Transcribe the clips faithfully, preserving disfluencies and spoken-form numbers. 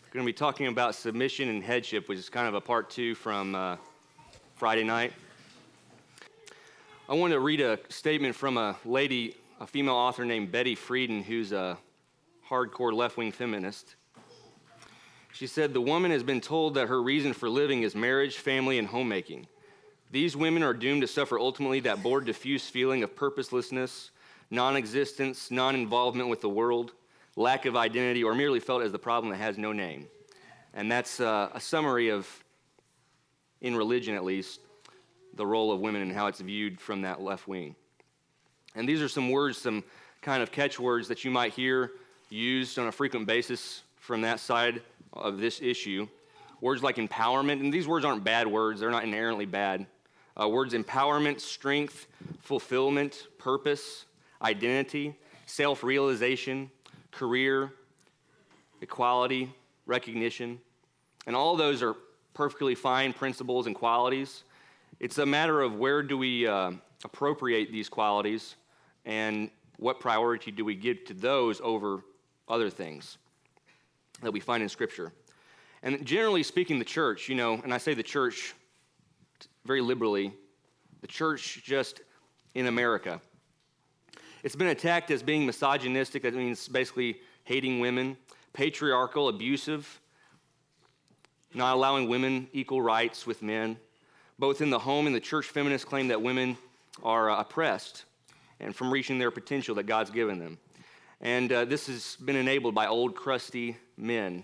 We're going to be talking about submission and headship, which is kind of a part two from uh, Friday night. I want to read a statement from a lady, a female author named Betty Friedan, who's a hardcore left-wing feminist. She said, "The woman has been told that her reason for living is marriage, family, and homemaking. These women are doomed to suffer ultimately that bored, diffuse feeling of purposelessness, non-existence, non-involvement with the world, lack of identity, or merely felt as the problem that has no name." And that's uh, a summary of, in religion at least, the role of women and how it's viewed from that left wing. And these are some words, some kind of catchwords that you might hear used on a frequent basis from that side of this issue. Words like empowerment, and these words aren't bad words, they're not inherently bad. Uh, words empowerment, strength, fulfillment, purpose, identity, self-realization, career, equality, recognition, and all those are perfectly fine principles and qualities. It's a matter of where do we uh, appropriate these qualities and what priority do we give to those over other things that we find in Scripture. And generally speaking, the church, you know, and I say the church very liberally, the church just in America, it's been attacked as being misogynistic. That means basically hating women, patriarchal, abusive, not allowing women equal rights with men. Both in the home and the church, feminists claim that women are uh, oppressed and from reaching their potential that God's given them. And uh, this has been enabled by old, crusty men.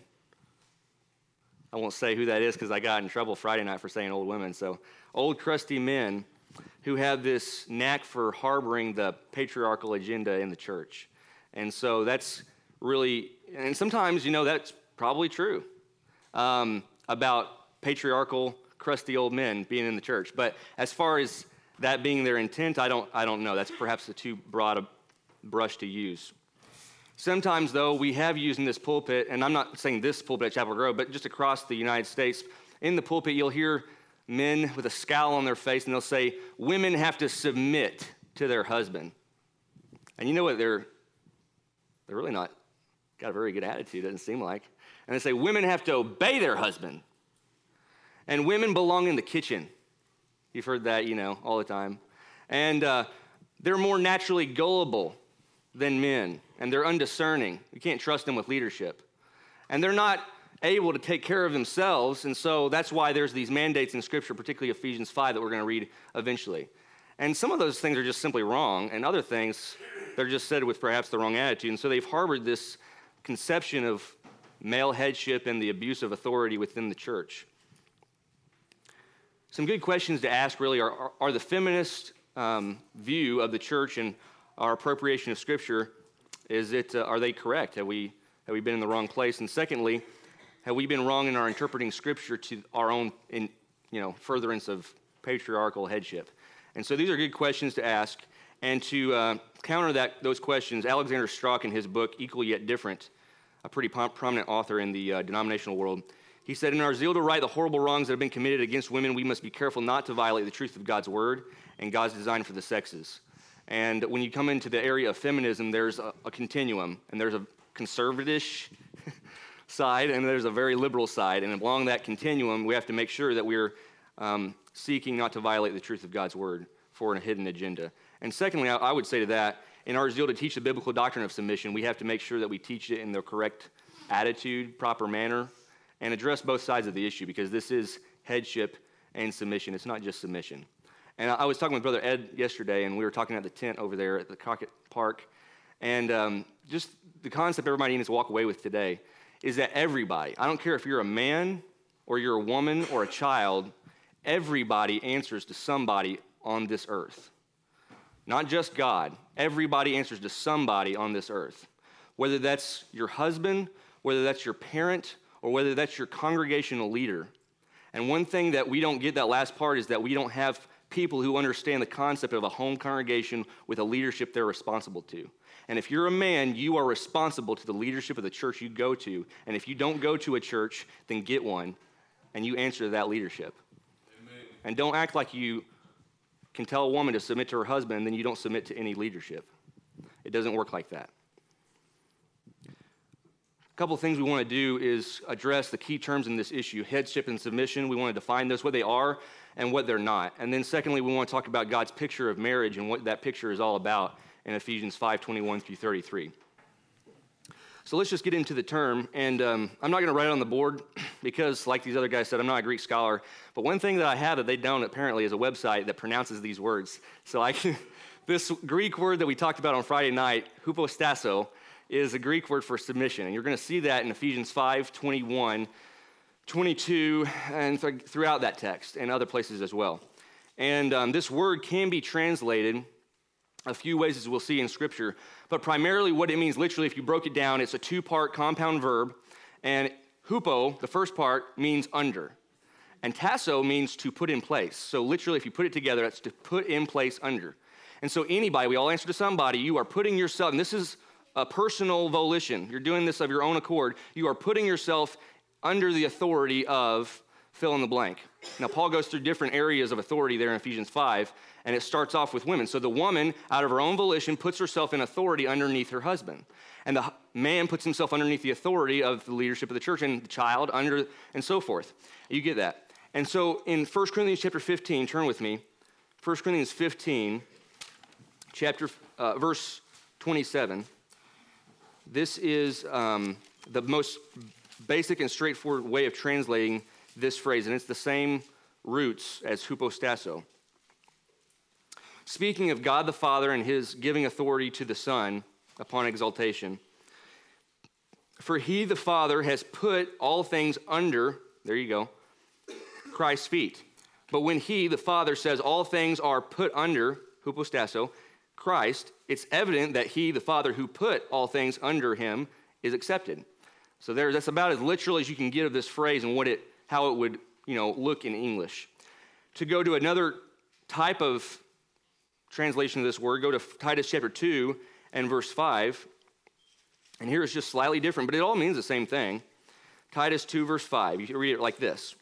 I won't say who that is because I got in trouble Friday night for saying old women. So old, crusty men who have this knack for harboring the patriarchal agenda in the church. And so that's really, and sometimes, you know, that's probably true um, about patriarchal, crusty old men being in the church. But as far as that being their intent, I don't, I don't know. That's perhaps a too broad a brush to use. Sometimes, though, we have used in this pulpit, and I'm not saying this pulpit at Chapel Grove, but just across the United States, in the pulpit, you'll hear men with a scowl on their face, and they'll say, women have to submit to their husband. And you know what? They're, they're really not got a very good attitude, doesn't seem like. And they say, women have to obey their husband. And women belong in the kitchen. You've heard that, you know, all the time. And uh, they're more naturally gullible than men, and they're undiscerning. You can't trust them with leadership. And they're not able to take care of themselves, and so that's why there's these mandates in Scripture, particularly Ephesians five, that we're going to read eventually. And some of those things are just simply wrong, and other things, they're just said with perhaps the wrong attitude. And so they've harbored this conception of male headship and the abuse of authority within the church. Some good questions to ask really are, are, are the feminist um, view of the church and our appropriation of Scripture, is it, uh, are they correct? Have we, have we been in the wrong place? And secondly, have we been wrong in our interpreting Scripture to our own, in, you know, furtherance of patriarchal headship? And so these are good questions to ask. And to uh, counter that, those questions, Alexander Strauch in his book, Equal Yet Different, a pretty prom- prominent author in the uh, denominational world, he said, in our zeal to right the horrible wrongs that have been committed against women, we must be careful not to violate the truth of God's word and God's design for the sexes. And when you come into the area of feminism, there's a, a continuum, and there's a conservative side, and there's a very liberal side. And along that continuum, we have to make sure that we're um, seeking not to violate the truth of God's word for a hidden agenda. And secondly, I, I would say to that, in our zeal to teach the biblical doctrine of submission, we have to make sure that we teach it in the correct attitude, proper manner, and address both sides of the issue, because this is headship and submission. It's not just submission. And I was talking with Brother Ed yesterday, and we were talking at the tent over there at the Crockett Park, and um, just the concept everybody needs to walk away with today is that everybody, I don't care if you're a man or you're a woman or a child, everybody answers to somebody on this earth. Not just God. Everybody answers to somebody on this earth. Whether that's your husband, whether that's your parent, or whether that's your congregational leader. And one thing that we don't get, that last part, is that we don't have people who understand the concept of a home congregation with a leadership they're responsible to. And if you're a man, you are responsible to the leadership of the church you go to. And if you don't go to a church, then get one, and you answer to that leadership. Amen. And don't act like you can tell a woman to submit to her husband, and then you don't submit to any leadership. It doesn't work like that. A couple of things we want to do is address the key terms in this issue, headship and submission. We want to define those, what they are and what they're not. And then secondly, we want to talk about God's picture of marriage and what that picture is all about in Ephesians five, twenty-one through thirty-three. So let's just get into the term, and um, I'm not going to write it on the board because, like these other guys said, I'm not a Greek scholar, but one thing that I have that they don't apparently is a website that pronounces these words. So I can, this Greek word that we talked about on Friday night, hupostasso, is a Greek word for submission, and you're going to see that in Ephesians five, twenty-one, twenty-two, and th- throughout that text, and other places as well. And um, this word can be translated a few ways, as we'll see in Scripture, but primarily what it means, literally, if you broke it down, it's a two-part compound verb, and hupo, the first part, means under, and tasso means to put in place. So literally, if you put it together, that's to put in place under. And so anybody, we all answer to somebody, you are putting yourself, and this is a personal volition, you're doing this of your own accord, you are putting yourself under the authority of fill in the blank. Now, Paul goes through different areas of authority there in Ephesians five, and it starts off with women. So the woman, out of her own volition, puts herself in authority underneath her husband. And the man puts himself underneath the authority of the leadership of the church, and the child under, and so forth. You get that. And so in First Corinthians chapter fifteen, turn with me, First Corinthians fifteen, chapter, uh, verse twenty-seven. This is um, the most basic and straightforward way of translating this phrase, and it's the same roots as hupostasso. Speaking of God the Father and his giving authority to the Son upon exaltation, for he, the Father, has put all things under, there you go, Christ's feet. But when he, the Father, says all things are put under, hupostasso, Christ, it's evident that he, the Father, who put all things under him, is accepted. So there, that's about as literal as you can get of this phrase and what it, how it would, you know, look in English. To go to another type of translation of this word, go to Titus chapter two and verse five. And here it's just slightly different, but it all means the same thing. Titus two, verse five. You can read it like this.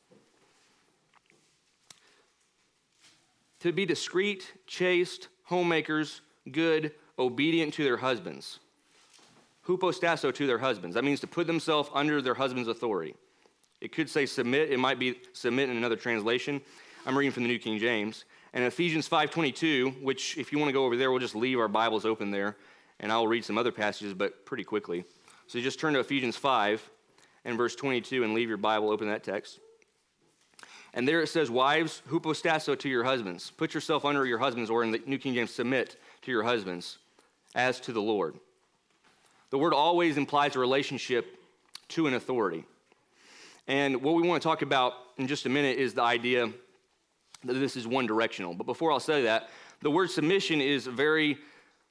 To be discreet, chaste, homemakers, good, obedient to their husbands. Hupostasso, to their husbands. That means to put themselves under their husband's authority. It could say submit. It might be submit in another translation. I'm reading from the New King James. And Ephesians five twenty-two, which if you want to go over there, we'll just leave our Bibles open there, and I'll read some other passages, but pretty quickly. So you just turn to Ephesians five and verse twenty-two and leave your Bible open to that text. And there it says, wives, hupostasso to your husbands. Put yourself under your husbands, or in the New King James, submit to your husbands as to the Lord. The word always implies a relationship to an authority. And what we want to talk about in just a minute is the idea that this is one directional. But before I'll say that, the word submission is very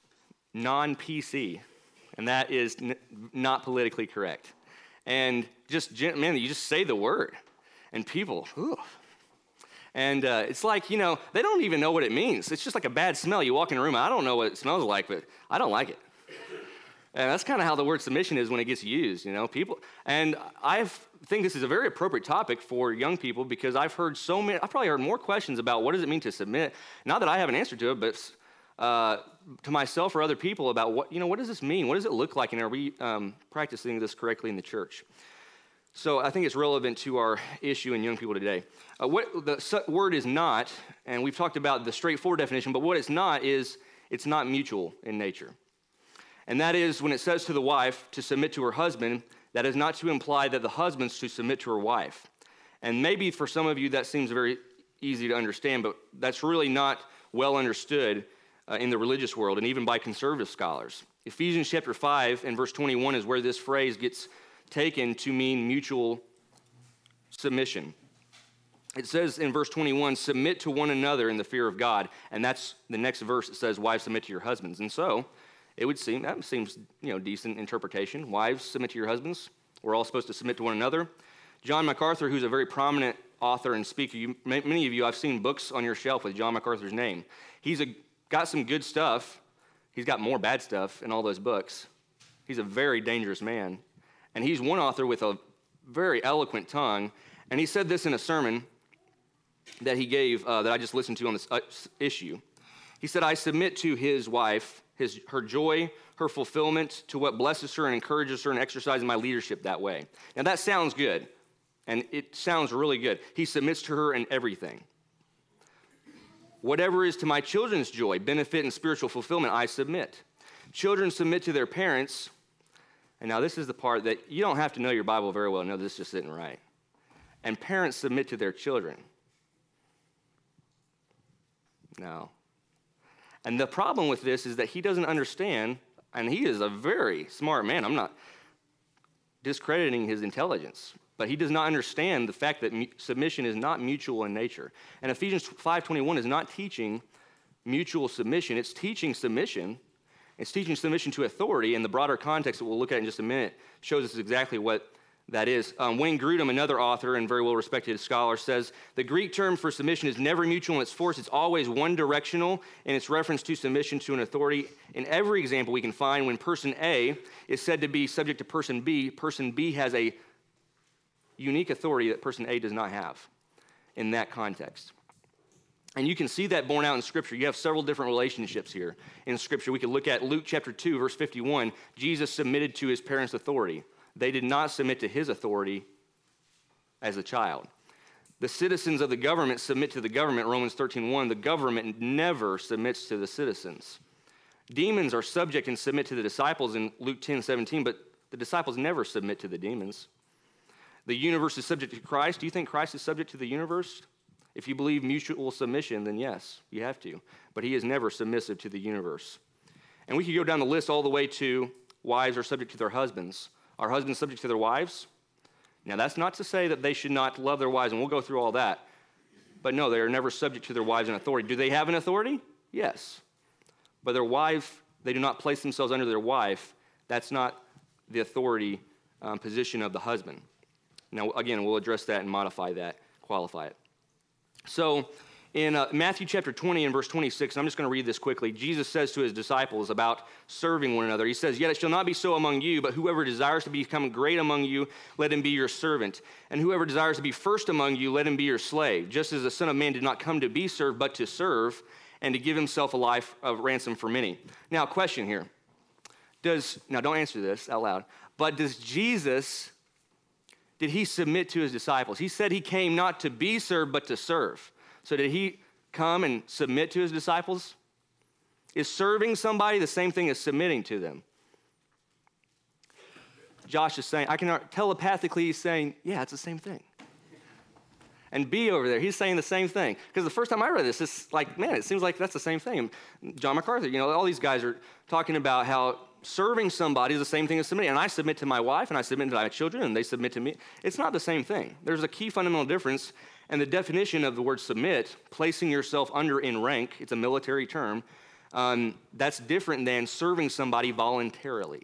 non-P C, and that is n- not politically correct. And just, man, you just say the word, and people, ooh. And uh, it's like, you know, they don't even know what it means. It's just like a bad smell. You walk in a room, I don't know what it smells like, but I don't like it. And that's kind of how the word submission is when it gets used, you know, people. And I think this is a very appropriate topic for young people because I've heard so many, I've probably heard more questions about what does it mean to submit. Not that I have an answer to it, but uh, to myself or other people about what, you know, what does this mean? What does it look like? And are we um, practicing this correctly in the church? So I think it's relevant to our issue in young people today. Uh, what the word is not, and we've talked about the straightforward definition, but what it's not is it's not mutual in nature. And that is when it says to the wife to submit to her husband, that is not to imply that the husband's to submit to her wife. And maybe for some of you that seems very easy to understand, but that's really not well understood uh, in the religious world and even by conservative scholars. Ephesians chapter five and verse twenty-one is where this phrase gets taken to mean mutual submission. It says in verse twenty-one, submit to one another in the fear of God. And that's the next verse that says, wives, submit to your husbands. And so it would seem, that seems, you know, decent interpretation. Wives, submit to your husbands. We're all supposed to submit to one another. John MacArthur, who's a very prominent author and speaker, you, many of you, I've seen books on your shelf with John MacArthur's name. He's a, got some good stuff. He's got more bad stuff in all those books. He's a very dangerous man. And he's one author with a very eloquent tongue. And he said this in a sermon that he gave, uh, that I just listened to on this uh, issue. He said, I submit to his wife, his, her joy, her fulfillment, to what blesses her and encourages her and exercises my leadership that way. Now that sounds good, and it sounds really good. He submits to her in everything. Whatever is to my children's joy, benefit, and spiritual fulfillment, I submit. Children submit to their parents. And now this is the part that you don't have to know your Bible very well to know this just isn't right. And parents submit to their children. No. And the problem with this is that he doesn't understand, and he is a very smart man. I'm not discrediting his intelligence, but he does not understand the fact that mu- submission is not mutual in nature. And Ephesians five twenty-one is not teaching mutual submission. It's teaching submission. It's teaching submission to authority, and the broader context that we'll look at in just a minute shows us exactly what that is. Um, Wayne Grudem, another author and very well-respected scholar, says, the Greek term for submission is never mutual in its force. It's always one-directional in its reference to submission to an authority. In every example we can find, when person A is said to be subject to person B, person B has a unique authority that person A does not have in that context. And you can see that borne out in Scripture. You have several different relationships here in Scripture. We could look at Luke chapter two, verse fifty-one. Jesus submitted to his parents' authority. They did not submit to his authority as a child. The citizens of the government submit to the government, Romans thirteen one. The government never submits to the citizens. Demons are subject and submit to the disciples in Luke ten seventeen, but the disciples never submit to the demons. The universe is subject to Christ. Do you think Christ is subject to the universe? If you believe mutual submission, then yes, you have to. But he is never submissive to the universe. And we could go down the list all the way to wives are subject to their husbands. Are husbands subject to their wives? Now, that's not to say that they should not love their wives, and we'll go through all that. But no, they are never subject to their wives in authority. Do they have an authority? Yes. But their wife, they do not place themselves under their wife. That's not the authority um, position of the husband. Now, again, we'll address that and modify that, qualify it. So, in uh, Matthew chapter twenty and verse twenty-six, I'm just going to read this quickly. Jesus says to his disciples about serving one another. He says, yet it shall not be so among you, but whoever desires to become great among you, let him be your servant. And whoever desires to be first among you, let him be your slave. Just as the Son of Man did not come to be served, but to serve, and to give himself a life of ransom for many. Now, question here. Does, now don't answer this out loud, but does Jesus, did he submit to his disciples? He said he came not to be served, but to serve. So did he come and submit to his disciples? Is serving somebody the same thing as submitting to them? Josh is saying, I can telepathically, he's saying, yeah, it's the same thing. And B over there, he's saying the same thing. Because the first time I read this, it's like, man, it seems like that's the same thing. John MacArthur, you know, all these guys are talking about how serving somebody is the same thing as submitting. And I submit to my wife, and I submit to my children, and they submit to me. It's not the same thing. There's a key fundamental difference. And the definition of the word submit, placing yourself under in rank, it's a military term, um, that's different than serving somebody voluntarily.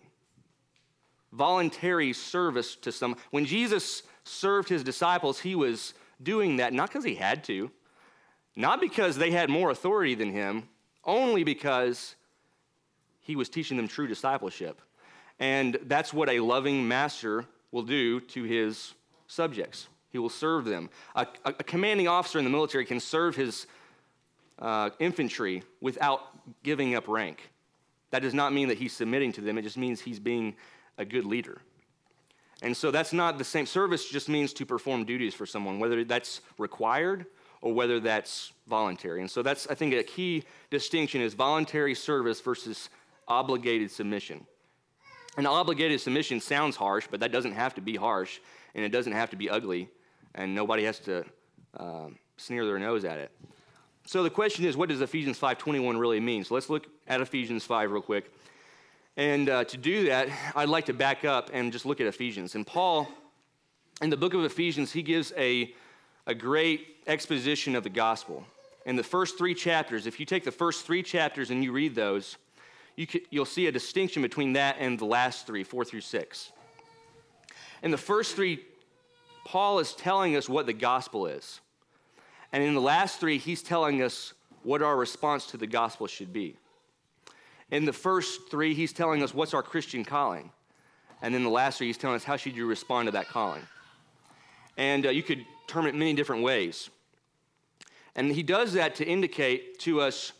Voluntary service to some. When Jesus served his disciples, he was doing that not because he had to, not because they had more authority than him, only because he was teaching them true discipleship. And that's what a loving master will do to his subjects. He will serve them. A, a, a commanding officer in the military can serve his uh, infantry without giving up rank. That does not mean that he's submitting to them. It just means he's being a good leader. And so that's not the same. Service just means to perform duties for someone, whether that's required or whether that's voluntary. And so that's, I think, a key distinction is voluntary service versus obligated submission. And obligated submission sounds harsh, but that doesn't have to be harsh, and it doesn't have to be ugly, and nobody has to uh, sneer their nose at it. So the question is, what does Ephesians five twenty-one really mean? So let's look at Ephesians five real quick. And uh, to do that, I'd like to back up and just look at Ephesians. And Paul, in the book of Ephesians, he gives a, a great exposition of the gospel. In the first three chapters, if you take the first three chapters and you read those, you could, you'll see a distinction between that and the last three, four through six. In the first three, Paul is telling us what the gospel is. And in the last three, he's telling us what our response to the gospel should be. In the first three, he's telling us what's our Christian calling. And in the last three, he's telling us how should you respond to that calling. And uh, you could term it many different ways. And he does that to indicate to us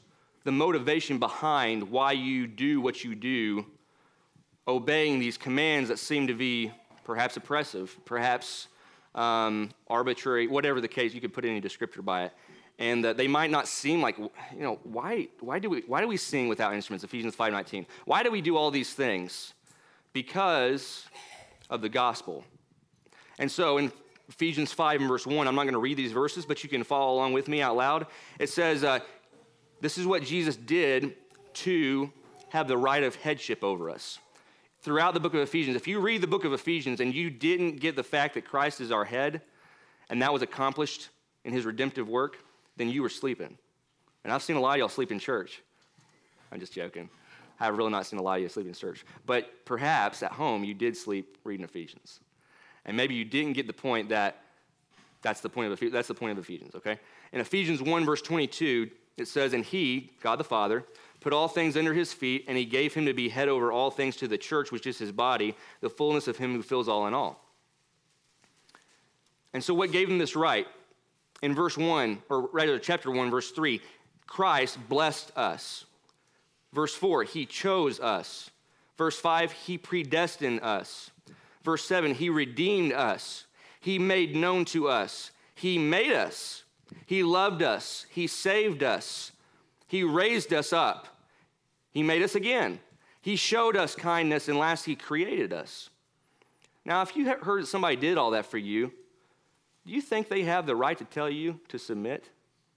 the motivation behind why you do what you do, obeying these commands that seem to be perhaps oppressive, perhaps um, arbitrary, whatever the case, you could put any descriptor by it. And uh, they might not seem like, you know, why, why, do we, why do we sing without instruments, Ephesians five nineteen? Why do we do all these things? Because of the gospel. And so in Ephesians five and verse one, I'm not going to read these verses, but you can follow along with me out loud. It says, uh, this is what Jesus did to have the right of headship over us. Throughout the book of Ephesians, if you read the book of Ephesians and you didn't get the fact that Christ is our head, and that was accomplished in his redemptive work, then you were sleeping. And I've seen a lot of y'all sleep in church. I'm just joking. I have really not seen a lot of you sleep in church. But perhaps at home you did sleep reading Ephesians. And maybe you didn't get the point that that's the point of Ephesians, that's the point of Ephesians, okay? In Ephesians one, verse twenty-two, it says, and he, God the Father, put all things under his feet, and he gave him to be head over all things to the church, which is his body, the fullness of him who fills all in all. And so what gave him this right? In verse one, or rather chapter one, verse three, Christ blessed us. Verse four, he chose us. Verse five, he predestined us. Verse seven, he redeemed us. He made known to us. He made us. He loved us. He saved us. He raised us up. He made us again. He showed us kindness, and last, he created us. Now, if you heard that somebody did all that for you, do you think they have the right to tell you to submit?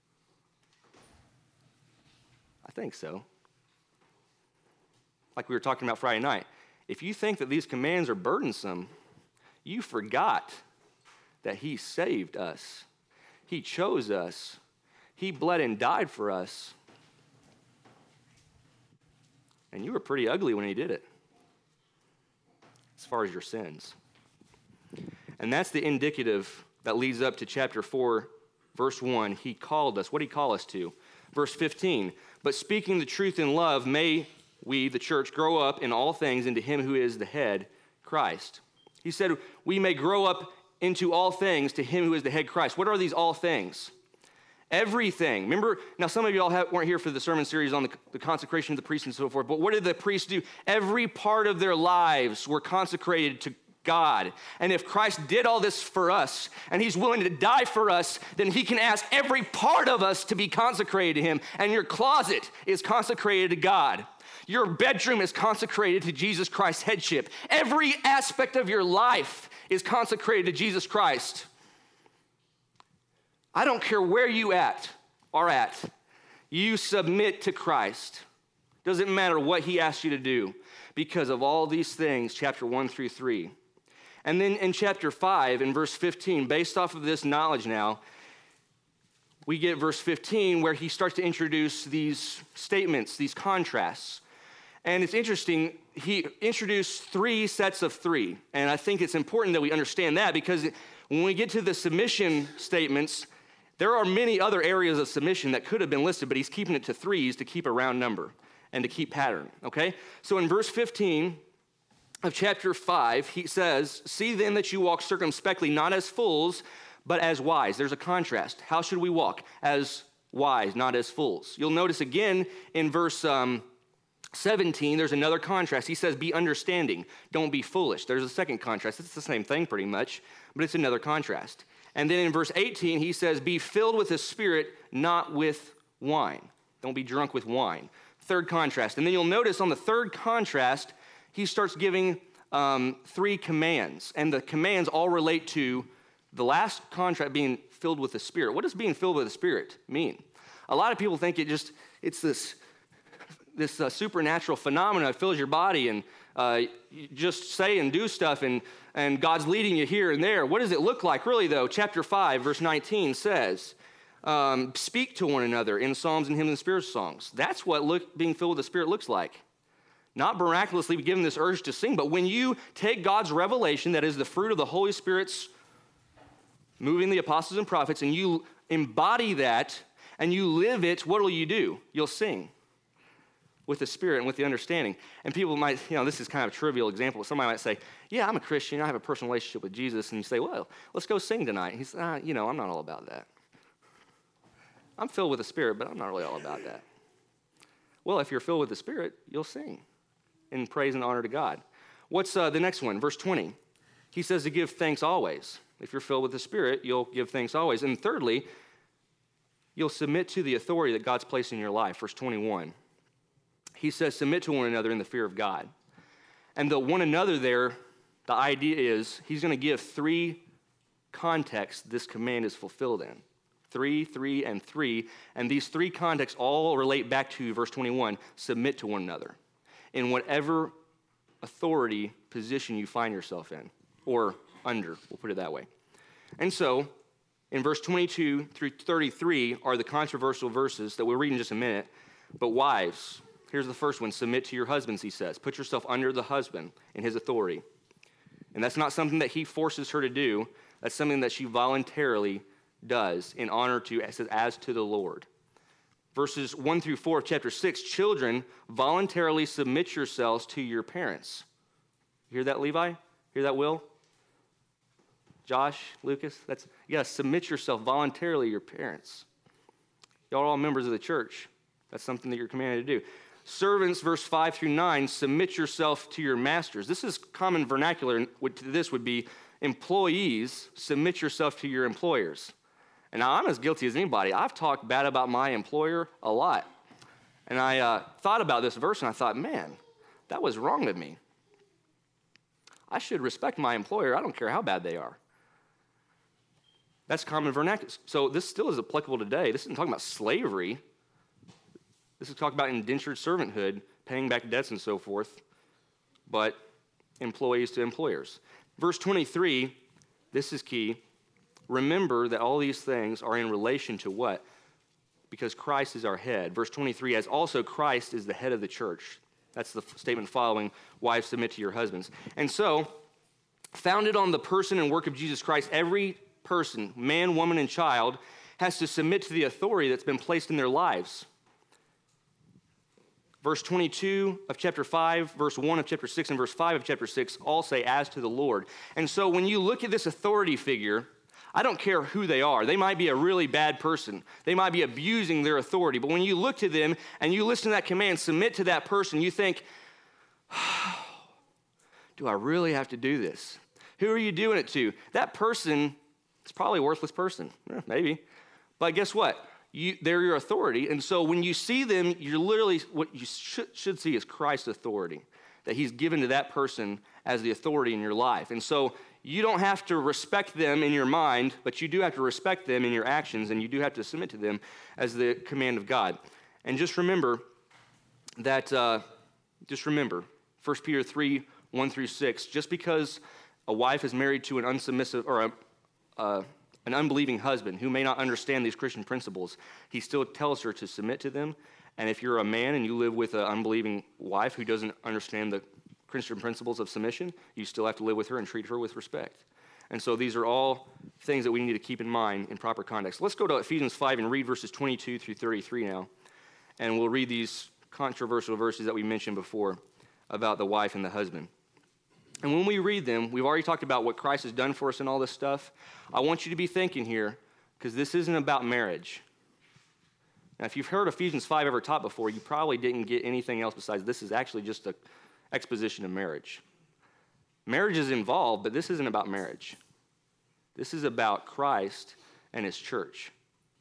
I think so. Like we were talking about Friday night. If you think that these commands are burdensome, you forgot that he saved us. He chose us. He bled and died for us. And you were pretty ugly when he did it, as far as your sins. And that's the indicative that leads up to chapter four, verse one. He called us. What did he call us to? Verse fifteen, but speaking the truth in love, may we, the church, grow up in all things into him who is the head, Christ. He said, we may grow up into all things to him who is the head, Christ. What are these all things? Everything. Remember, now some of you all have, weren't here for the sermon series on the, the consecration of the priests and so forth, but what did the priests do? Every part of their lives were consecrated to God. And if Christ did all this for us, and he's willing to die for us, then he can ask every part of us to be consecrated to him. And your closet is consecrated to God. Your bedroom is consecrated to Jesus Christ's headship. Every aspect of your life is consecrated to Jesus Christ. I don't care where you at are at. You submit to Christ. Doesn't matter what he asks you to do because of all these things, chapter one through three. And then in chapter five, in verse fifteen, based off of this knowledge now, we get verse fifteen where he starts to introduce these statements, these contrasts. And it's interesting, he introduced three sets of three. And I think it's important that we understand that because when we get to the submission statements, there are many other areas of submission that could have been listed, but he's keeping it to threes to keep a round number and to keep pattern, okay? So in verse fifteen of chapter five, he says, see then that you walk circumspectly, not as fools, but as wise. There's a contrast. How should we walk? As wise, not as fools. You'll notice again in verse um, seventeen, there's another contrast. He says, be understanding, don't be foolish. There's a second contrast. It's the same thing pretty much, but it's another contrast. And then in verse eighteen, he says, be filled with the Spirit, not with wine. Don't be drunk with wine. Third contrast. And then you'll notice on the third contrast, he starts giving um, three commands. And the commands all relate to the last contrast being filled with the Spirit. What does being filled with the Spirit mean? A lot of people think it just, it's this, this uh, supernatural phenomenon that fills your body and uh, you just say and do stuff and, and God's leading you here and there. What does it look like? Really, though, chapter five, verse nineteen says, um, speak to one another in psalms and hymns and spiritual songs. That's what look, being filled with the Spirit looks like. Not miraculously given this urge to sing, but when you take God's revelation, that is the fruit of the Holy Spirit's moving the apostles and prophets, and you embody that and you live it, what will you do? You'll sing with the Spirit and with the understanding. And people might, you know, this is kind of a trivial example, but somebody might say, yeah, I'm a Christian, I have a personal relationship with Jesus, and you say, well, let's go sing tonight. He's, ah, you know, I'm not all about that. I'm filled with the Spirit, but I'm not really all about that. Well, if you're filled with the Spirit, you'll sing in praise and honor to God. What's uh, the next one? Verse twenty. He says to give thanks always. If you're filled with the Spirit, you'll give thanks always. And thirdly, you'll submit to the authority that God's placed in your life. Verse twenty-one. He says, submit to one another in the fear of God. And the one another there, the idea is he's going to give three contexts this command is fulfilled in. Three, three, and three. And these three contexts all relate back to verse twenty-one, submit to one another in whatever authority position you find yourself in, or under, we'll put it that way. And so, in verse twenty-two through thirty-three are the controversial verses that we'll read in just a minute. But wives, here's the first one, submit to your husbands, he says. Put yourself under the husband in his authority. And that's not something that he forces her to do. That's something that she voluntarily does in honor to, as, as to the Lord. Verses one through four of chapter six, children, voluntarily submit yourselves to your parents. You hear that, Levi? Hear that, Will? Josh, Lucas? That's, yeah, submit yourself voluntarily to your parents. Y'all are all members of the church. That's something that you're commanded to do. Servants, verse five through nine, submit yourself to your masters. This is common vernacular, and this would be employees, submit yourself to your employers. And now I'm as guilty as anybody. I've talked bad about my employer a lot. And I uh, thought about this verse, and I thought, man, that was wrong of me. I should respect my employer. I don't care how bad they are. That's common vernacular. So this still is applicable today. This isn't talking about slavery. This is talking about indentured servanthood, paying back debts and so forth, but employees to employers. Verse twenty-three, this is key. Remember that all these things are in relation to what? Because Christ is our head. Verse twenty-three, as also Christ is the head of the church. That's the statement following, wives, submit to your husbands. And so, founded on the person and work of Jesus Christ, every person, man, woman, and child, has to submit to the authority that's been placed in their lives. Verse twenty-two of chapter five, verse one of chapter six, and verse five of chapter six all say, as to the Lord. And so when you look at this authority figure, I don't care who they are. They might be a really bad person. They might be abusing their authority. But when you look to them and you listen to that command, submit to that person, you think, oh, do I really have to do this? Who are you doing it to? That person is probably a worthless person. Eh, maybe. But guess what? You, they're your authority. And so when you see them, you're literally, what you should, should see is Christ's authority, that he's given to that person as the authority in your life. And so you don't have to respect them in your mind, but you do have to respect them in your actions, and you do have to submit to them as the command of God. And just remember that, uh, just remember, First Peter three, one through six, just because a wife is married to an unsubmissive, or a, uh, an unbelieving husband who may not understand these Christian principles, he still tells her to submit to them. And if you're a man and you live with an unbelieving wife who doesn't understand the Christian principles of submission, you still have to live with her and treat her with respect. And so these are all things that we need to keep in mind in proper context. Let's go to Ephesians five and read verses twenty-two through thirty-three now. And we'll read these controversial verses that we mentioned before about the wife and the husband. And when we read them, we've already talked about what Christ has done for us and all this stuff. I want you to be thinking here, because this isn't about marriage. Now, if you've heard Ephesians five ever taught before, you probably didn't get anything else besides this is actually just an exposition of marriage. Marriage is involved, but this isn't about marriage. This is about Christ and his church.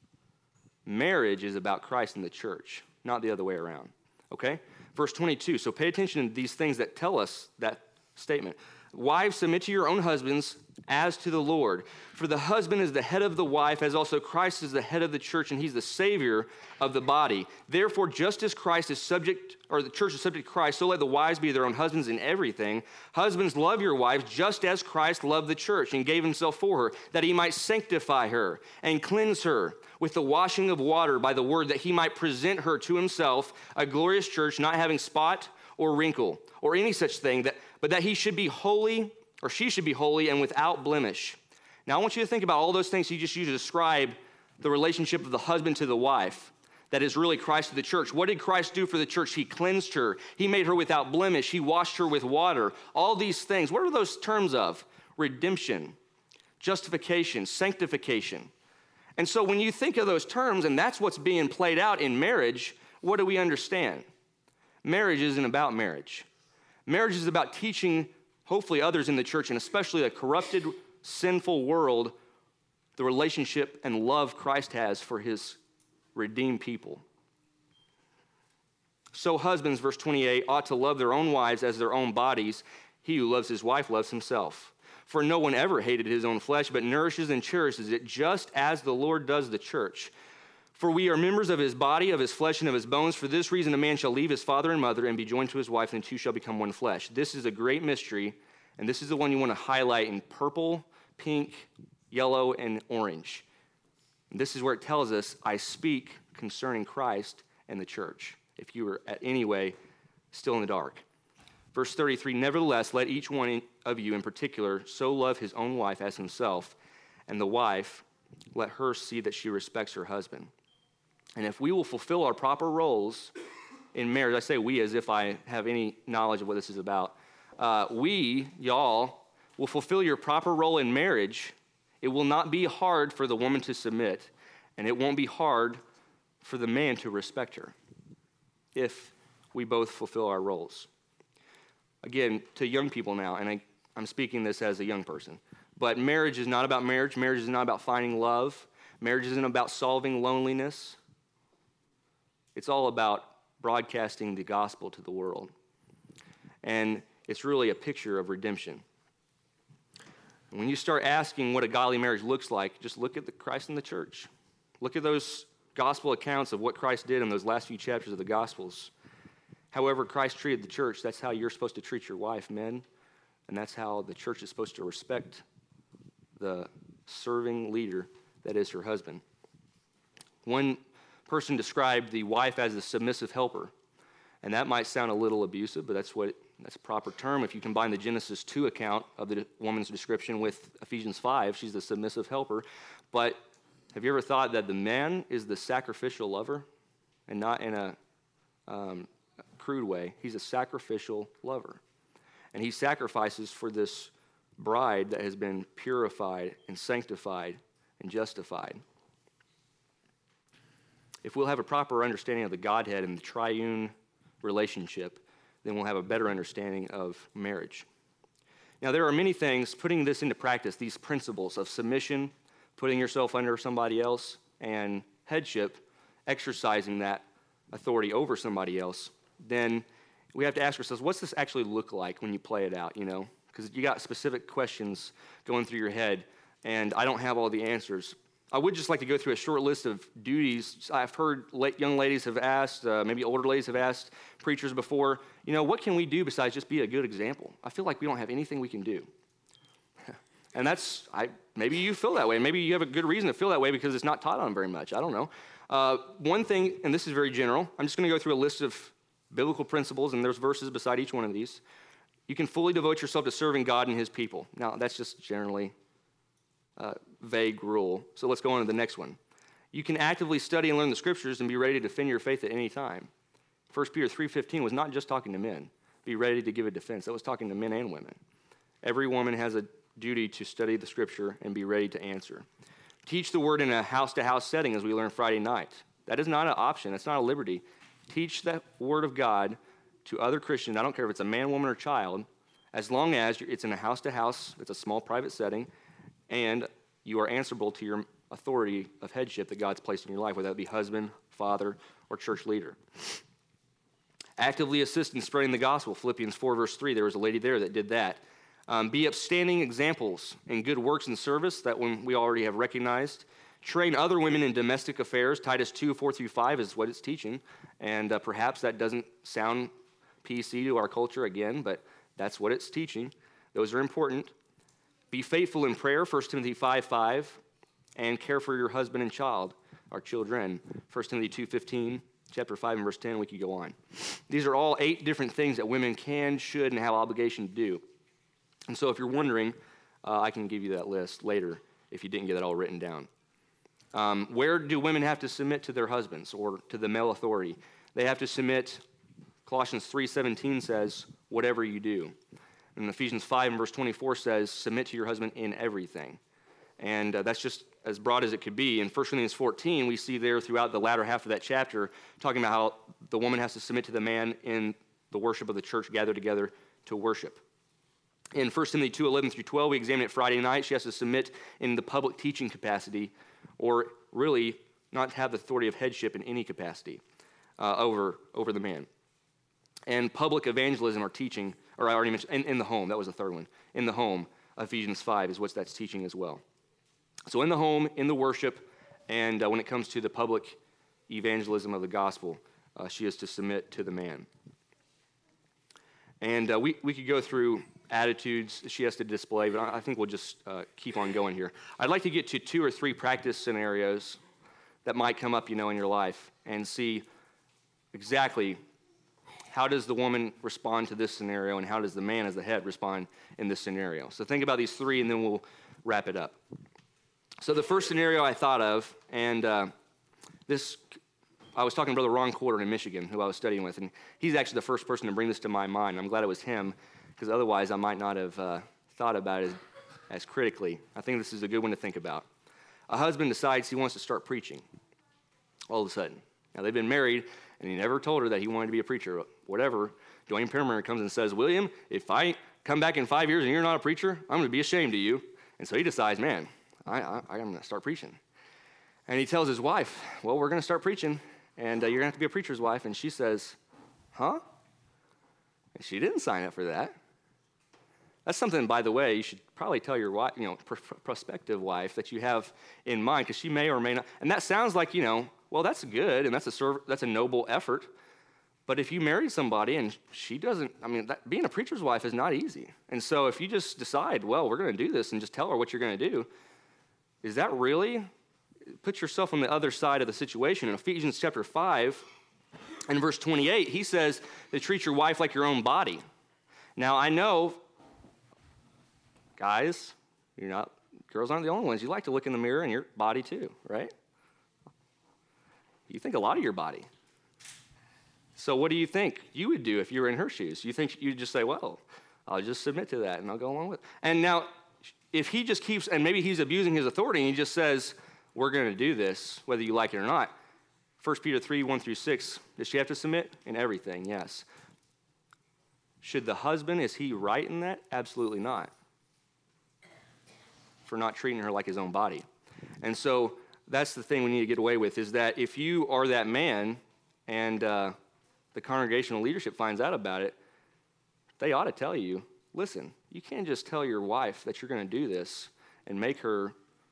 Marriage is about Christ and the church, not the other way around. Okay? Verse twenty-two, so pay attention to these things that tell us that statement. Wives, submit to your own husbands as to the Lord. For the husband is the head of the wife, as also Christ is the head of the church, and he's the Savior of the body. Therefore, just as Christ is subject, or the church is subject to Christ, so let the wives be their own husbands in everything. Husbands, love your wives, just as Christ loved the church and gave himself for her, that he might sanctify her and cleanse her with the washing of water by the word, that he might present her to himself a glorious church, not having spot or wrinkle or any such thing, that but that he should be holy, or she should be holy and without blemish. Now, I want you to think about all those things he just used to describe the relationship of the husband to the wife. That is really Christ to the church. What did Christ do for the church? He cleansed her. He made her without blemish. He washed her with water. All these things. What are those terms of? Redemption, justification, sanctification. And so when you think of those terms, and that's what's being played out in marriage, what do we understand? marriage isn't about marriage. Marriage is about teaching, hopefully, others in the church, and especially a corrupted, sinful world, the relationship and love Christ has for his redeemed people. So husbands, verse twenty-eight, ought to love their own wives as their own bodies. He who loves his wife loves himself. For no one ever hated his own flesh, but nourishes and cherishes it, just as the Lord does the church. For we are members of his body, of his flesh, and of his bones. For this reason a man shall leave his father and mother and be joined to his wife, and the two shall become one flesh. This is a great mystery, and this is the one you want to highlight in purple, pink, yellow, and orange. And this is where it tells us, I speak concerning Christ and the church, if you were at any way still in the dark. Verse thirty-three, nevertheless, let each one of you in particular so love his own wife as himself, and the wife, let her see that she respects her husband. And if we will fulfill our proper roles in marriage, I say we as if I have any knowledge of what this is about, uh, we, y'all, will fulfill your proper role in marriage. It will not be hard for the woman to submit, and it won't be hard for the man to respect her if we both fulfill our roles. Again, to young people now, and I, I'm speaking this as a young person, but marriage is not about marriage. Marriage is not about finding love. Marriage isn't about solving loneliness. It's all about broadcasting the gospel to the world. And it's really a picture of redemption. When you start asking what a godly marriage looks like, just look at the Christ in the church. Look at those gospel accounts of what Christ did in those last few chapters of the Gospels. However Christ treated the church, that's how you're supposed to treat your wife, men. And that's how the church is supposed to respect the serving leader that is her husband. One person described the wife as the submissive helper. And that might sound a little abusive, but that's what that's a proper term. If you combine the Genesis two account of the woman's description with Ephesians five, she's the submissive helper. But have you ever thought that the man is the sacrificial lover? And not in a um, crude way. He's a sacrificial lover. And he sacrifices for this bride that has been purified and sanctified and justified. If we'll have a proper understanding of the Godhead and the triune relationship, then we'll have a better understanding of marriage. Now, there are many things, putting this into practice, these principles of submission, putting yourself under somebody else, and headship, exercising that authority over somebody else, then we have to ask ourselves, what's this actually look like when you play it out, you know? Because you got specific questions going through your head, and I don't have all the answers. I would just like to go through a short list of duties. I've heard young ladies have asked, uh, maybe older ladies have asked preachers before, you know, what can we do besides just be a good example? I feel like we don't have anything we can do. And that's, I maybe you feel that way. Maybe you have a good reason to feel that way because it's not taught on very much. I don't know. Uh, one thing, and this is very general, I'm just going to go through a list of biblical principles, and there's verses beside each one of these. You can fully devote yourself to serving God and his people. Now, that's just generally a vague rule. So let's go on to the next one. You can actively study and learn the scriptures and be ready to defend your faith at any time. First Peter three fifteen was not just talking to men. Be ready to give a defense. That was talking to men and women. Every woman has a duty to study the scripture and be ready to answer. Teach the word in a house-to-house setting, as we learned Friday night. That is not an option. That's not a liberty. Teach the word of God to other Christians. I don't care if it's a man, woman, or child, as long as it's in a house-to-house, it's a small private setting, and you are answerable to your authority of headship that God's placed in your life, whether that be husband, father, or church leader. Actively assist in spreading the gospel. Philippians four, verse three, there was a lady there that did that. Um, be upstanding examples in good works and service, that one we already have recognized. Train other women in domestic affairs. Titus two, four through five is what it's teaching. And uh, perhaps that doesn't sound P C to our culture again, but that's what it's teaching. Those are important. Be faithful in prayer, First Timothy five, five, and care for your husband and child, our children, First Timothy two, fifteen, chapter five and verse ten, we could go on. These are all eight different things that women can, should, and have obligation to do. And so if you're wondering, uh, I can give you that list later if you didn't get that all written down. Um, where do women have to submit to their husbands or to the male authority? They have to submit, Colossians three seventeen says, whatever you do. And Ephesians five and verse twenty-four says, submit to your husband in everything. And uh, that's just as broad as it could be. In First Corinthians fourteen, we see there throughout the latter half of that chapter, talking about how the woman has to submit to the man in the worship of the church gathered together to worship. In First Timothy two, eleven through twelve, we examined it Friday night. She has to submit in the public teaching capacity, or really not have the authority of headship in any capacity uh, over, over the man. And public evangelism or teaching, or I already mentioned, in, in the home, that was the third one. In the home, Ephesians five is what that's teaching as well. So in the home, in the worship, and uh, when it comes to the public evangelism of the gospel, uh, she is to submit to the man. And uh, we, we could go through attitudes she has to display, but I think we'll just uh, keep on going here. I'd like to get to two or three practice scenarios that might come up, you know, in your life, and see exactly how does the woman respond to this scenario, and how does the man as the head respond in this scenario. So think about these three, and then we'll wrap it up. So the first scenario I thought of, and uh, this, I was talking to Brother Ron Quarter in Michigan, who I was studying with, and he's actually the first person to bring this to my mind. I'm glad it was him, because otherwise I might not have uh, thought about it as, as critically. I think this is a good one to think about. A husband decides he wants to start preaching all of a sudden. Now, they've been married, and he never told her that he wanted to be a preacher. Whatever, Dwayne Perriman comes and says, William, if I come back in five years and you're not a preacher, I'm going to be ashamed of you. And so he decides, man, I, I, I'm going to start preaching. And he tells his wife, well, we're going to start preaching, and uh, you're going to have to be a preacher's wife. And she says, huh? And she didn't sign up for that. That's something, by the way, you should probably tell your wife, you know, pr- prospective wife that you have in mind, because she may or may not. And that sounds like, you know, well, that's good, and that's a serv- that's a noble effort. But if you marry somebody and she doesn't, I mean, that, being a preacher's wife is not easy. And so if you just decide, well, we're going to do this, and just tell her what you're going to do, is that really? Put yourself on the other side of the situation. In Ephesians chapter five, and verse twenty-eight, he says to treat your wife like your own body. Now, I know, guys, you're not, girls aren't the only ones. You like to look in the mirror in your body too, right? You think a lot of your body. So what do you think you would do if you were in her shoes? You think you'd just say, well, I'll just submit to that and I'll go along with it. And now, if he just keeps, and maybe he's abusing his authority, and he just says, we're going to do this, whether you like it or not. First Peter three, one through six, does she have to submit? In everything, yes. Should the husband, is he right in that? Absolutely not. For not treating her like his own body. And so that's the thing we need to get away with, is that if you are that man and uh, the congregational leadership finds out about it, they ought to tell you, listen, you can't just tell your wife that you're going to do this and make her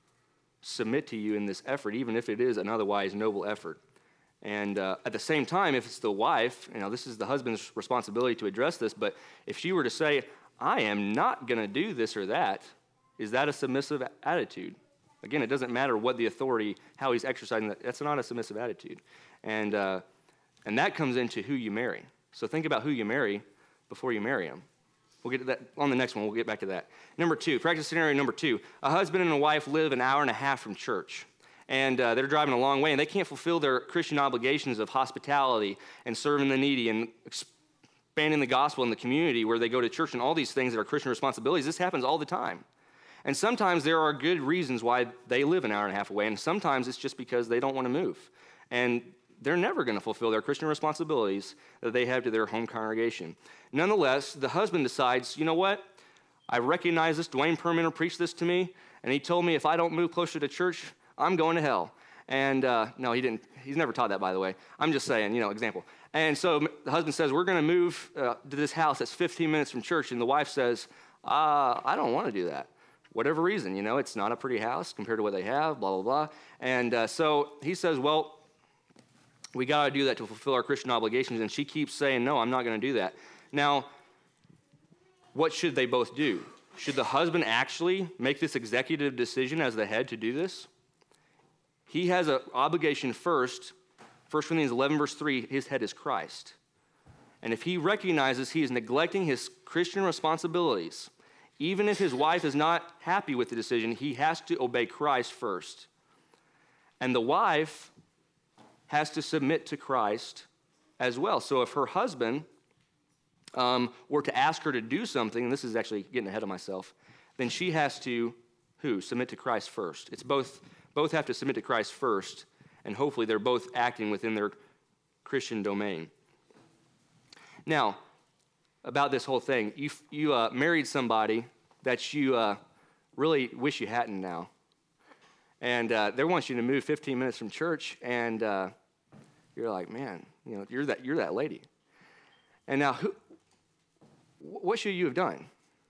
submit to you in this effort, even if it is an otherwise noble effort. And uh, at the same time, if it's the wife, you know, this is the husband's responsibility to address this, but if she were to say, I am not going to do this or that, is that a submissive attitude? Again, it doesn't matter what the authority, how he's exercising that. That's not a submissive attitude. And uh, and that comes into who you marry. So think about who you marry before you marry him. We'll get to that on the next one. We'll get back to that. Number two, practice scenario number two. A husband and a wife live an hour and a half from church. And uh, they're driving a long way, and they can't fulfill their Christian obligations of hospitality and serving the needy and expanding the gospel in the community where they go to church and all these things that are Christian responsibilities. This happens all the time. And sometimes there are good reasons why they live an hour and a half away, and sometimes it's just because they don't want to move. And they're never going to fulfill their Christian responsibilities that they have to their home congregation. Nonetheless, the husband decides, you know what? I recognize this. Dwayne Perriman preached this to me, and he told me if I don't move closer to church, I'm going to hell. And uh, no, he didn't. He's never taught that, by the way. I'm just saying, you know, example. And so the husband says, we're going to move uh, to this house that's fifteen minutes from church, and the wife says, uh, I don't want to do that. Whatever reason, you know, it's not a pretty house compared to what they have, blah, blah, blah. And uh, so he says, well, we got to do that to fulfill our Christian obligations. And she keeps saying, no, I'm not going to do that. Now, what should they both do? Should the husband actually make this executive decision as the head to do this? He has an obligation first. First Corinthians eleven, verse three, his head is Christ. And if he recognizes he is neglecting his Christian responsibilities, even if his wife is not happy with the decision, he has to obey Christ first. And the wife has to submit to Christ as well. So if her husband um, were to ask her to do something, and this is actually getting ahead of myself, then she has to who? Submit to Christ first. It's both, both have to submit to Christ first, and hopefully they're both acting within their Christian domain. Now, about this whole thing, you, you uh, married somebody that you uh, really wish you hadn't now. And uh, they want you to move fifteen minutes from church, and uh, you're like, man, you know, you're that, you're that lady. And now, who, what should you have done?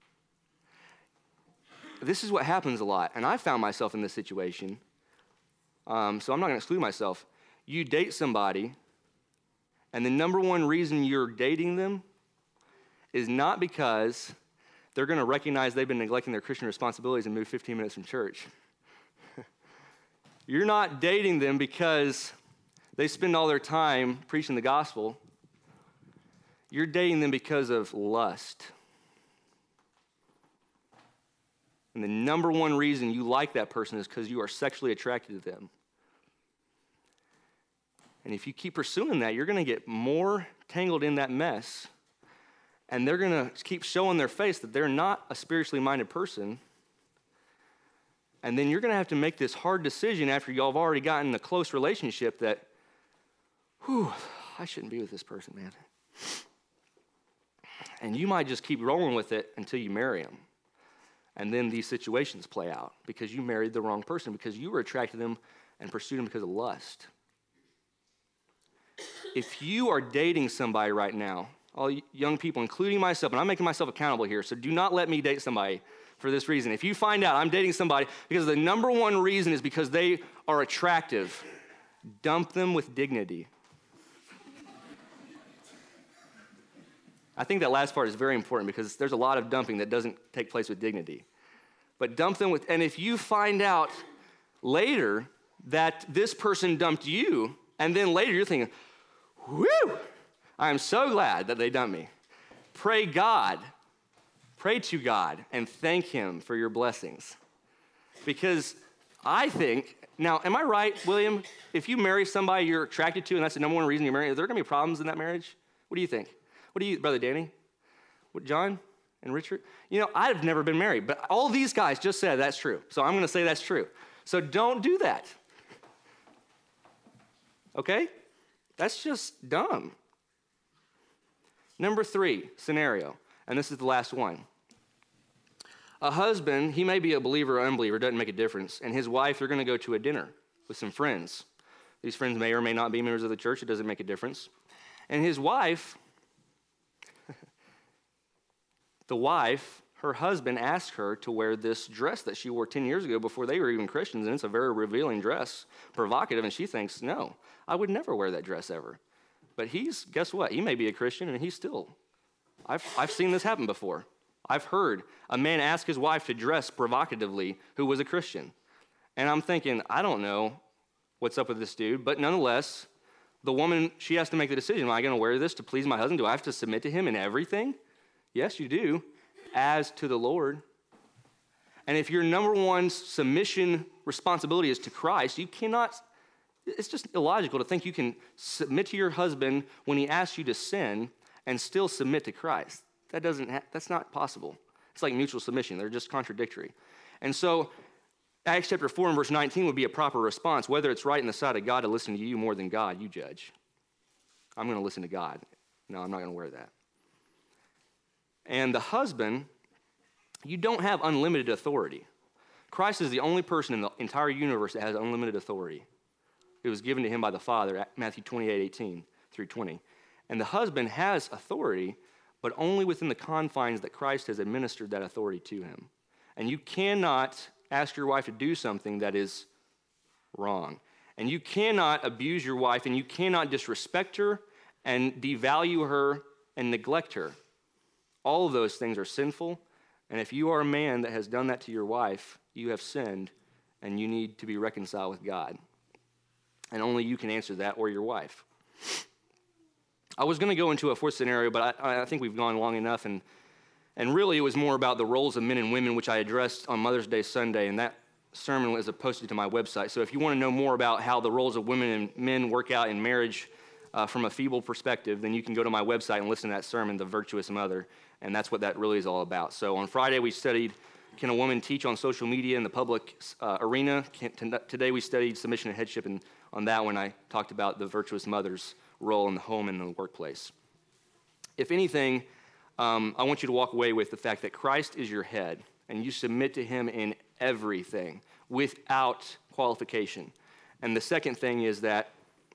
This is what happens a lot, and I found myself in this situation, um, so I'm not going to exclude myself. You date somebody, and the number one reason you're dating them is not because they're going to recognize they've been neglecting their Christian responsibilities and move fifteen minutes from church. You're not dating them because they spend all their time preaching the gospel. You're dating them because of lust. And the number one reason you like that person is because you are sexually attracted to them. And if you keep pursuing that, you're going to get more tangled in that mess. And they're going to keep showing their face that they're not a spiritually minded person. And then you're going to have to make this hard decision after y'all have already gotten a close relationship that, whew, I shouldn't be with this person, man. And you might just keep rolling with it until you marry them. And then these situations play out because you married the wrong person, because you were attracted to them and pursued them because of lust. If you are dating somebody right now, all young people, including myself, and I'm making myself accountable here, so do not let me date somebody for this reason. If you find out I'm dating somebody because the number one reason is because they are attractive, dump them with dignity. I think that last part is very important because there's a lot of dumping that doesn't take place with dignity. But dump them with, and if you find out later that this person dumped you, and then later you're thinking, whew, I'm so glad that they dumped me. Pray God, pray to God, and thank Him for your blessings. Because I think, now, am I right, William? If you marry somebody you're attracted to, and that's the number one reason you're married, are there going to be problems in that marriage? What do you think? What do you, Brother Danny? What, John and Richard? You know, I've never been married, but all these guys just said that's true. So I'm going to say that's true. So don't do that. Okay? That's just dumb. Number three scenario, and this is the last one. A husband, he may be a believer or unbeliever, doesn't make a difference, and his wife, they're going to go to a dinner with some friends. These friends may or may not be members of the church. It doesn't make a difference. And his wife, the wife, her husband asked her to wear this dress that she wore ten years ago before they were even Christians, and it's a very revealing dress, provocative, and she thinks, no, I would never wear that dress ever. But he's, guess what? He may be a Christian, and he's still. I've, I've seen this happen before. I've heard a man ask his wife to dress provocatively who was a Christian. And I'm thinking, I don't know what's up with this dude, but nonetheless, the woman, she has to make the decision. Am I going to wear this to please my husband? Do I have to submit to him in everything? Yes, you do, as to the Lord. And if your number one submission responsibility is to Christ, you cannot, it's just illogical to think you can submit to your husband when he asks you to sin and still submit to Christ. That doesn't, ha- that's not possible. It's like mutual submission. They're just contradictory. And so Acts chapter four and verse nineteen would be a proper response. Whether it's right in the sight of God to listen to you more than God, you judge. I'm going to listen to God. No, I'm not going to wear that. And the husband, you don't have unlimited authority. Christ is the only person in the entire universe that has unlimited authority. It was given to him by the Father, Matthew twenty-eight, eighteen through twenty. And the husband has authority, but only within the confines that Christ has administered that authority to him. And you cannot ask your wife to do something that is wrong. And you cannot abuse your wife, and you cannot disrespect her and devalue her and neglect her. All of those things are sinful, and if you are a man that has done that to your wife, you have sinned, and you need to be reconciled with God. And only you can answer that, or your wife. I was going to go into a fourth scenario, but I, I think we've gone long enough, and, and really it was more about the roles of men and women, which I addressed on Mother's Day Sunday, and that sermon was posted to my website. So if you want to know more about how the roles of women and men work out in marriage uh, from a feeble perspective, then you can go to my website and listen to that sermon, The Virtuous Mother, and that's what that really is all about. So on Friday we studied can a woman teach on social media in the public uh, arena? Can, t- today we studied submission and headship, and on that one I talked about the virtuous mother's role in the home and the workplace. If anything, um, I want you to walk away with the fact that Christ is your head, and you submit to him in everything without qualification. And the second thing is that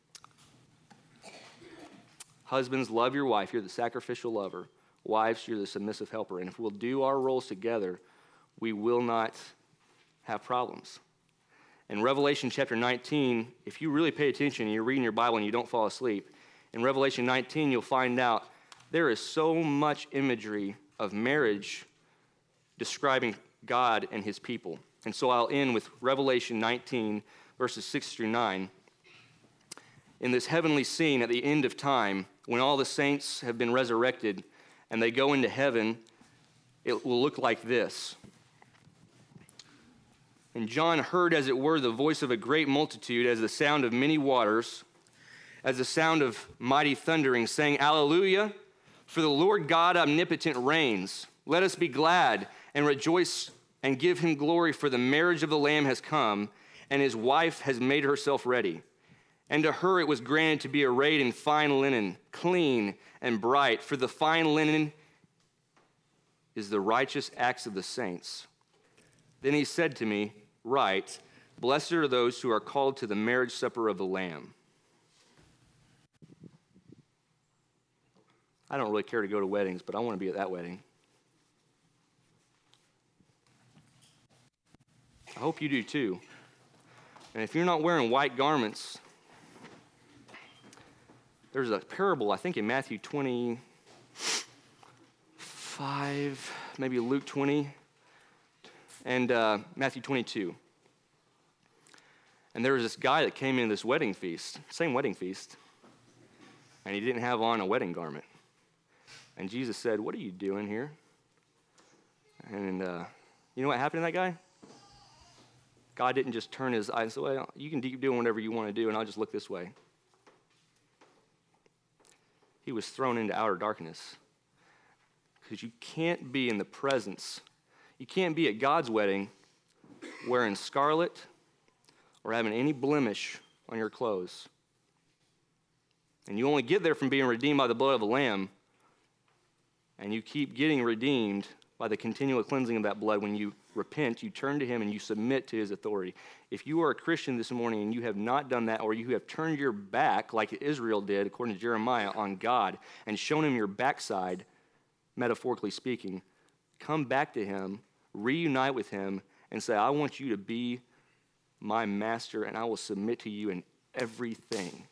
husbands, love your wife. You're the sacrificial lover. Wives, you're the submissive helper. And if we'll do our roles together, we will not have problems. In Revelation chapter nineteen, if you really pay attention and you're reading your Bible and you don't fall asleep, in Revelation nineteen, you'll find out there is so much imagery of marriage describing God and his people. And so I'll end with Revelation nineteen, verses six through nine. In this heavenly scene at the end of time, when all the saints have been resurrected and they go into heaven, it will look like this. And John heard, as it were, the voice of a great multitude, as the sound of many waters, as the sound of mighty thundering, saying, Alleluia, for the Lord God omnipotent reigns. Let us be glad and rejoice and give him glory, for the marriage of the Lamb has come, and his wife has made herself ready. And to her it was granted to be arrayed in fine linen, clean and bright, for the fine linen is the righteous acts of the saints. Then he said to me, Write, blessed are those who are called to the marriage supper of the Lamb. I don't really care to go to weddings, but I want to be at that wedding. I hope you do too. And if you're not wearing white garments, there's a parable, I think in Matthew twenty-five, maybe Luke twenty, and uh, Matthew twenty-two. And there was this guy that came in this wedding feast, same wedding feast, and he didn't have on a wedding garment. And Jesus said, what are you doing here? And uh, you know what happened to that guy? God didn't just turn his eyes and say, well, you can keep doing whatever you want to do, and I'll just look this way. He was thrown into outer darkness. Because you can't be in the presence. You can't be at God's wedding wearing scarlet or having any blemish on your clothes. And you only get there from being redeemed by the blood of the Lamb, and you keep getting redeemed by the continual cleansing of that blood. When you repent, you turn to him and you submit to his authority. If you are a Christian this morning and you have not done that, or you have turned your back, like Israel did, according to Jeremiah, on God, and shown him your backside, metaphorically speaking, come back to him, reunite with him, and say, I want you to be my master, and I will submit to you in everything.